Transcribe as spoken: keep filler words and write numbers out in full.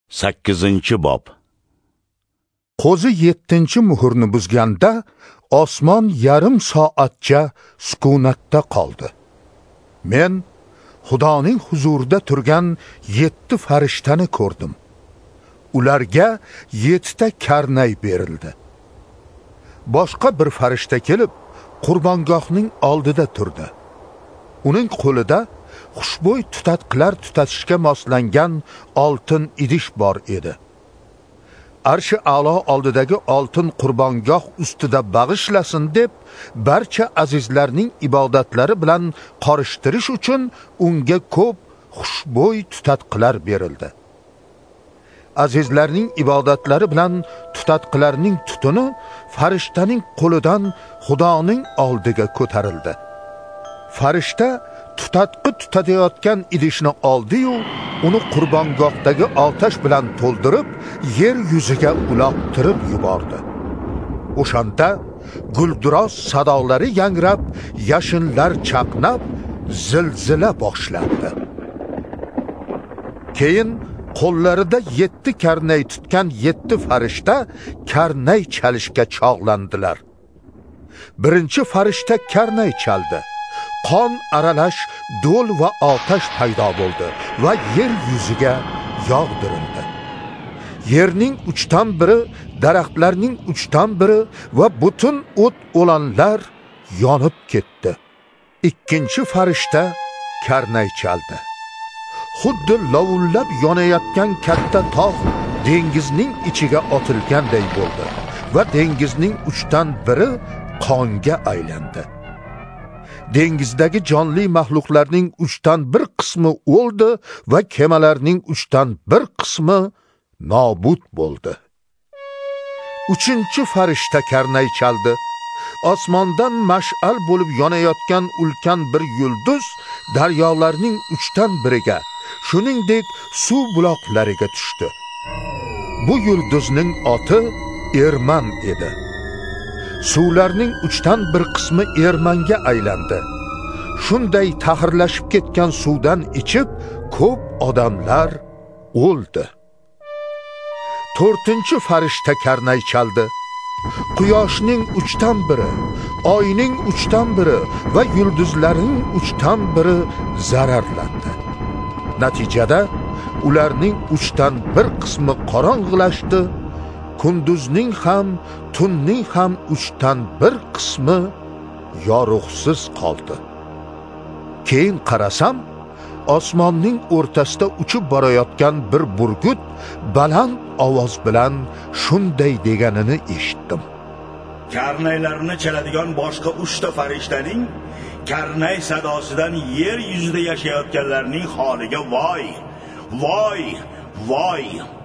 sakkizinchi bob. Qo'zi yettinchi muhrni buzganda osmon yarim soatcha sukunatda qoldi. Men Xudoning huzurida turgan yetti farishtani ko'rdim. Ularga yettita karnay berildi. Boshqa bir farishta kelib, qurbongohning oldida turdi. Uning qo'lida xushbo'y tutatqilar tutatishga moslangan oltin idish bor edi. Arshi a'lo oldidagi oltin qurbongoh ustida bag'ishlasin deb barcha azizlarning ibodatlari bilan qorishtirish uchun unga ko'p xushbo'y tutatqilar berildi. Azizlarning ibodatlari bilan tutatqilarning tutuni farishtaning qo'lidan Xudoning oldiga ko'tarildi. Farishta tutatqi tutatayotgan idishni oldi-yu, uni qurbongohdagi otash bilan to'ldirib, yer yuziga uloqtirib yubordi. O'shanda gulduros sadolari yangrab, yashinlar chaqnab, zilzila boshlandi. Keyin qo'llarida yetti karnay tutgan yetti farishta karnay chalishga chog'landilar. Birinchi farishta karnay chaldi. Qon aralash do'l va otash paydo bo'ldi va yer yuziga yog'dirildi. Yerning uchdan biri, daraxtlarning uchdan biri va butun o't o'lanlar yonib ketdi. Ikkinchi farishta karnay chaldi. Xuddi lovullab yonayotgan katta tog' dengizning ichiga otilganday bo'ldi va dengizning uchdan biri qonga aylandi. Dengizdagi jonli mahluqlarning uchdan bir qismi o'ldi va kemalarning uchdan bir qismi nobud bo'ldi. Uchinchi farishta karnay chaldi. Osmondan mash'al bo'lib yonayotgan ulkan bir yulduz daryolarning uchdan biriga, shuningdek suv buloqlariga tushdi. Bu yulduzning oti Erman edi. Suvlarning uchdan bir qismi ermanga aylandi. Shunday tahirlashib ketgan suvdan ichib, ko'p odamlar o'ldi. To'rtinchi farishta karnay chaldi. Quyoshning uchdan biri, oyning uchdan biri va yulduzlarning uchdan biri zararlandi. Natijada ularning uchdan bir qismi qorong'ilashdi. Kunduzning ham, tunning ham uchdan bir qismi yorug'siz qoldi. Keyin qarasam, osmonning o'rtasida uchib borayotgan bir burgut baland ovoz bilan shunday deganini eshitdim. Karnaylarni chaladigan boshqa uchta farishtaning karnay sadosidan yer yuzida yashayotganlarning holiga voy, voy, voy!